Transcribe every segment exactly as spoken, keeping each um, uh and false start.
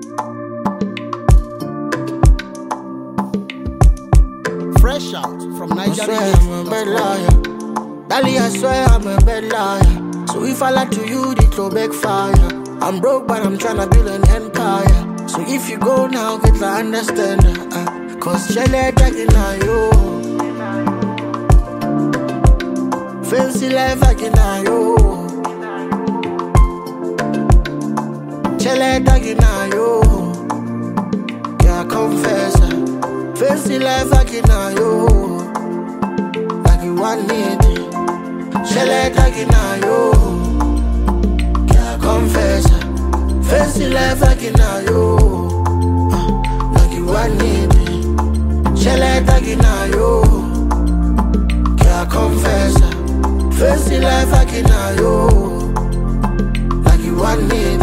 Fresh out from Nigeria. I swear I'm a bad liar. Dali, I swear I'm a bad liar. So if I lie to you, the throw back fire. I'm broke, but I'm tryna build an empire. So if you go now, get the understand. Uh, Cause Shelley tagging on you. Fancy life I can on you. Shelley tagging on you. Yeah, confess. uh, Fancy life I can on you. Like you want it. Shelley tagging on you. Yeah, confess. uh, Fancy life I can on you. uh, Like you want it. Shelley tagging on you. Yeah, confess. uh, Fancy life I can on you. Like you want it.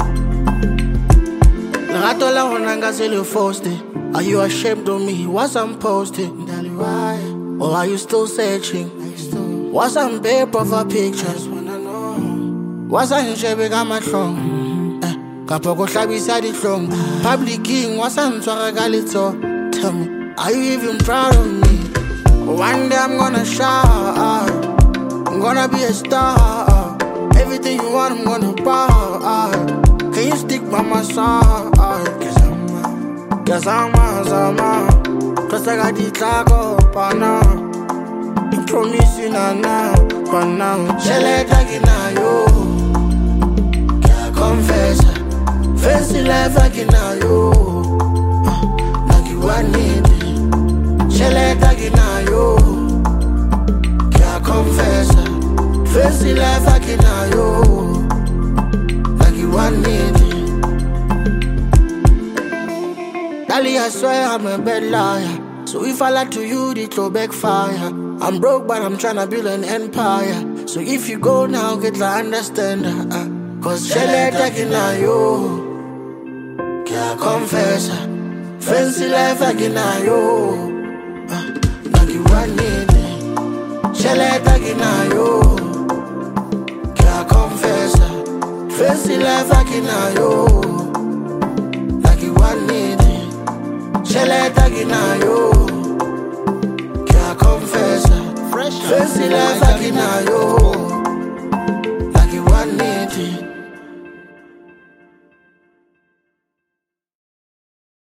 Lerato la honanga se le forced. Are you ashamed of me? What's I'm posting? Why? Or are you still searching? What's on paper for pictures? What's on shape got my throne? Kapo go hlabisa dihlong. Public king, what's on tshwara ka letso? Tell me, are you even proud of me? One day I'm gonna shine. I'm gonna be a star. Everything you want, I'm gonna buy. Can you stick by my side? Cause I'm a, cause I'm a, I'm a. Cause I got the clock up, I know. I promise you now, now, but now. Shelley tagging on you. Can't confess. Fancy life I can on you. uh, Like you want it. Shelley tagging on you. Can't confess. Fancy life I can on you. Like you want it. Dali, I swear I'm a bad liar. So if I lie to you, the throw back fire. I'm broke, but I'm tryna build an empire. So if you go now, get the understand. uh, Cause Shelley tagging on you. Can't confess. Fancy life I can on you. uh, Like you want it. Shelley tagging on you. Can't confess. Fancy life I can on you. Like you want it. Shelley tagging on you. Can't confess. Fresh out Fancy from life I can Nigeria. on you.